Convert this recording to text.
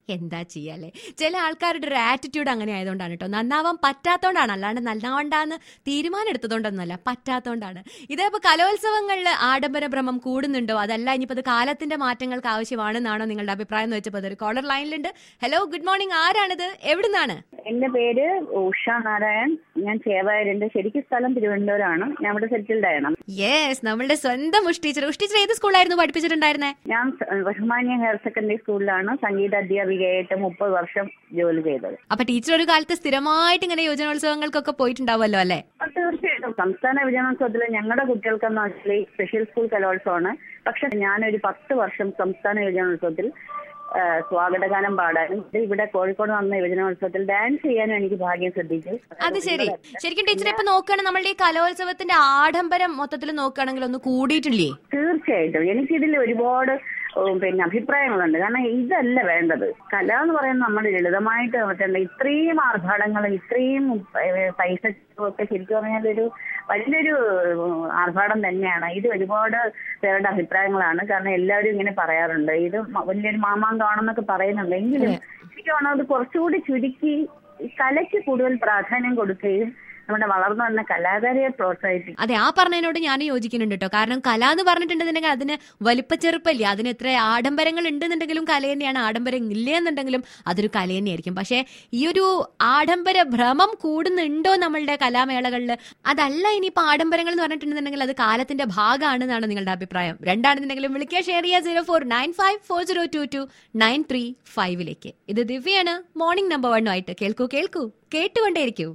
എന്താ ചെയ്യാല്ലേ, ചില ആൾക്കാരുടെ ഒരു ആറ്റിറ്റ്യൂഡ് അങ്ങനെ ആയതുകൊണ്ടാണ് കേട്ടോ. നന്നാവാൻ പറ്റാത്തോണ്ടാണ്, അല്ലാണ്ട് നന്നാവണ്ടാന്ന് തീരുമാനം എടുത്തതുകൊണ്ടൊന്നുമല്ല, പറ്റാത്തോണ്ടാണ്. ഇതേപ്പോ കലോത്സവങ്ങളിൽ ആഡംബര ഭ്രമം കൂടുന്നുണ്ടോ, അതല്ല ഇനിയിപ്പോ അത് കാലത്തിന്റെ മാറ്റങ്ങൾക്ക് ആവശ്യമാണെന്നാണോ നിങ്ങളുടെ അഭിപ്രായം എന്ന് വെച്ചപ്പോൾ ഒരു കോളർ ലൈനിലുണ്ട്. Hello, good morning. ആരാണിത്, എവിടുന്നാണ്? എന്റെ പേര് ഉഷ നാരായൺ. ഞാൻ ചേവായൂരിന്റെ, ശരിക്കും സ്ഥലം തിരുവനന്തപുരമാണ്. ഞാൻ ഇവിടെ സെറ്റിൽഡ് ആണ്. യെസ്, നമ്മളുടെ സ്വന്തം ഉഷ് ടീച്ചർ. ഉഷ് ടീച്ചർ ഏത് സ്കൂളായിരുന്നു പഠിപ്പിച്ചിട്ടുണ്ടായിരുന്നേ? ഞാൻ ബഹുമാന്യ ഹയർ സെക്കൻഡറി സ്കൂളിലാണ് സംഗീത അധ്യാപികയായിട്ട് 30 വർഷം ജോലി ചെയ്തത്. അപ്പൊ ടീച്ചർ ഒരു കാലത്ത് സ്ഥിരമായിട്ട് ഇങ്ങനെ യുവജനോത്സവങ്ങൾക്കൊക്കെ പോയിട്ടുണ്ടാവുമല്ലോ അല്ലേ? തീർച്ചയായിട്ടും. സംസ്ഥാന യുവജനോത്സവത്തിൽ ഞങ്ങളുടെ കുട്ടികൾക്കെന്ന് വെച്ചാൽ സ്പെഷ്യൽ സ്കൂൾ കലോത്സവമാണ്. പക്ഷെ ഞാനൊരു 10 വർഷം സംസ്ഥാന യുവജനോത്സവത്തിൽ സ്വാഗതഗാനം പാടാനും ഇവിടെ കോഴിക്കോട് നടന്ന യുവജനോത്സവത്തിൽ ഡാൻസ് ചെയ്യാനും എനിക്ക് ഭാഗ്യം ശ്രദ്ധിച്ചു. അത് ശരി. ശരിക്കും ടീച്ചർ ഇപ്പൊ നോക്കുകയാണെങ്കിൽ നമ്മളുടെ ഈ കലോത്സവത്തിന്റെ ആഡംബരം മൊത്തത്തിൽ നോക്കുകയാണെങ്കിൽ ഒന്ന് കൂടിയിട്ടില്ലേ? തീർച്ചയായിട്ടും. എനിക്കിതിൽ ഒരുപാട് അഭിപ്രായങ്ങളുണ്ട്. കാരണം ഇതല്ല വേണ്ടത്. കല എന്ന് പറയുന്നത് നമ്മൾ ലളിതമായിട്ട് പറ്റേണ്ട. ഇത്രയും ആർഭാടങ്ങളും ഇത്രയും പൈസ ഒക്കെ ശരിക്കും പറഞ്ഞാൽ ഒരു വലിയൊരു ആർഭാടം തന്നെയാണ്. ഇത് ഒരുപാട് പേരുടെ അഭിപ്രായങ്ങളാണ്. കാരണം എല്ലാവരും ഇങ്ങനെ പറയാറുണ്ട്, ഇത് വലിയൊരു മാമാങ്കമാണെന്നൊക്കെ പറയുന്നുണ്ട്. എങ്കിലും എനിക്ക് തോന്നുന്നത് കുറച്ചുകൂടി ചുരുക്കി കലയ്ക്ക് കൂടുതൽ പ്രാധാന്യം കൊടുക്കുകയും നമ്മുടെ വളർന്നു വന്ന കലാകാരിയെ പ്രോത്സാഹിപ്പിക്കും. അതെ, ആ പറഞ്ഞതിനോട് ഞാൻ യോജിക്കുന്നുണ്ട് കേട്ടോ. കാരണം കല എന്ന് പറഞ്ഞിട്ടുണ്ടെന്നുണ്ടെങ്കിൽ അതിന് വലിപ്പച്ചെറുപ്പല്ലേ, അതിന് എത്ര ആഡംബരങ്ങൾ ഉണ്ടെന്നുണ്ടെങ്കിലും കല തന്നെയാണ്, ആഡംബരം ഇല്ല എന്നുണ്ടെങ്കിലും അതൊരു കല തന്നെയായിരിക്കും. പക്ഷെ ഈ ഒരു ആഡംബര ഭ്രമം കൂടുന്നുണ്ടോ നമ്മളുടെ കലാമേളകളിൽ? അതല്ല, ഇനിയിപ്പോ ആഡംബരങ്ങൾ എന്ന് പറഞ്ഞിട്ടുണ്ടെന്നുണ്ടെങ്കിൽ അത് കാലത്തിന്റെ ഭാഗമാണെന്നാണ് നിങ്ങളുടെ അഭിപ്രായം. രണ്ടാണെന്നുണ്ടെങ്കിലും വിളിക്കുക, ഷെയർ ചെയ്യുക 0495402293 ഇത് ദിവ്യാണ് മോർണിംഗ് നമ്പർ 1 ആയിട്ട്. കേൾക്കൂ കേൾക്കൂ, കേട്ടുകൊണ്ടേയിരിക്കൂ.